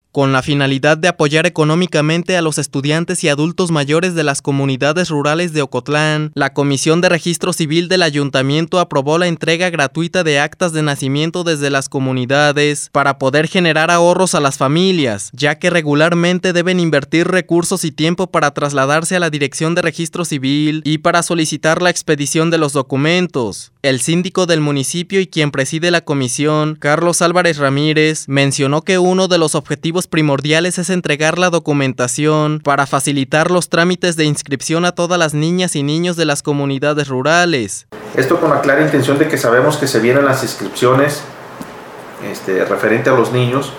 Con la finalidad de apoyar económicamente a los estudiantes y adultos mayores de las comunidades rurales de Ocotlán, la Comisión de Registro Civil del Ayuntamiento aprobó la entrega gratuita de actas de nacimiento desde las comunidades para poder generar ahorros a las familias, ya que regularmente deben invertir recursos y tiempo para trasladarse a la Dirección de Registro Civil y para solicitar la expedición de los documentos. El síndico del municipio y quien preside la comisión, Carlos Álvarez Ramírez, mencionó que uno de los objetivos primordiales es entregar la documentación para facilitar los trámites de inscripción a todas las niñas y niños de las comunidades rurales. Esto con la clara intención de que sabemos que se vienen las inscripciones referente a los niños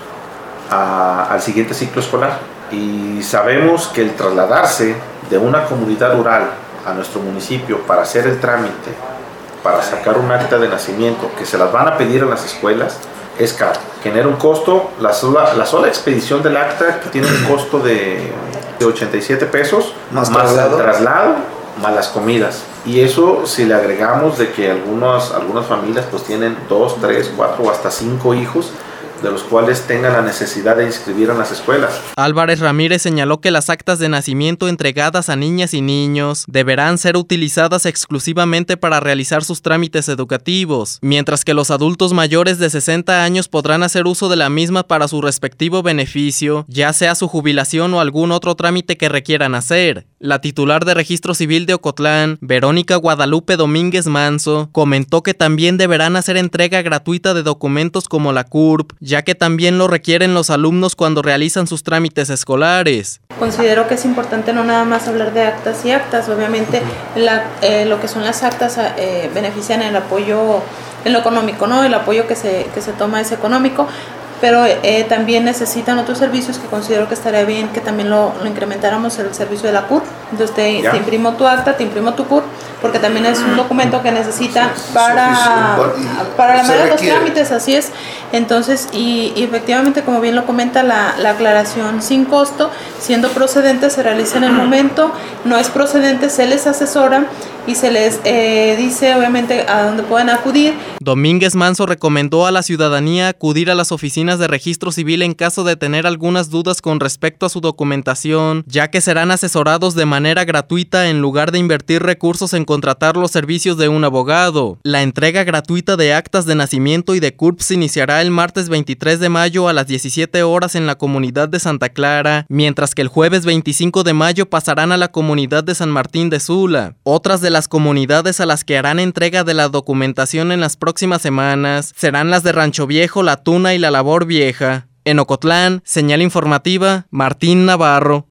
al siguiente ciclo escolar, y sabemos que el trasladarse de una comunidad rural a nuestro municipio para hacer el trámite, para sacar un acta de nacimiento que se las van a pedir en las escuelas, es caro, genera un costo. La sola expedición del acta tiene un costo de 87 pesos, más el traslado, más las comidas. Y eso, si le agregamos de que algunas familias pues tienen 2, 3, 4 o hasta 5 hijos, de los cuales tengan la necesidad de inscribir en las escuelas. Álvarez Ramírez señaló que las actas de nacimiento entregadas a niñas y niños deberán ser utilizadas exclusivamente para realizar sus trámites educativos, mientras que los adultos mayores de 60 años podrán hacer uso de la misma para su respectivo beneficio, ya sea su jubilación o algún otro trámite que requieran hacer. La titular de Registro Civil de Ocotlán, Verónica Guadalupe Domínguez Manso, comentó que también deberán hacer entrega gratuita de documentos como la CURP, ya que también lo requieren los alumnos cuando realizan sus trámites escolares. Considero que es importante no nada más hablar de actas y actas, obviamente lo que son las actas benefician el apoyo en lo económico, ¿no? El apoyo que se toma es económico, pero también necesitan otros servicios que considero que estaría bien que también lo incrementáramos, el servicio de la CURP. Entonces te imprimo tu acta, te imprimo tu CURP, porque también es un documento que necesitan para la mayoría de los trámites, así es. Entonces, y efectivamente, como bien lo comenta, la aclaración sin costo, siendo procedente, se realiza en el momento. No es procedente, se les asesora y se les dice obviamente a dónde pueden acudir. Domínguez Manso recomendó a la ciudadanía acudir a las oficinas de registro civil en caso de tener algunas dudas con respecto a su documentación, ya que serán asesorados de manera gratuita en lugar de invertir recursos en contratar los servicios de un abogado. La entrega gratuita de actas de nacimiento y de CURP se iniciará el martes 23 de mayo a las 17 horas en la comunidad de Santa Clara, mientras que el jueves 25 de mayo pasarán a la comunidad de San Martín de Sula. Otras de las comunidades a las que harán entrega de la documentación en las próximas semanas serán las de Rancho Viejo, La Tuna y La Labor Vieja. En Ocotlán, señal informativa, Martín Navarro.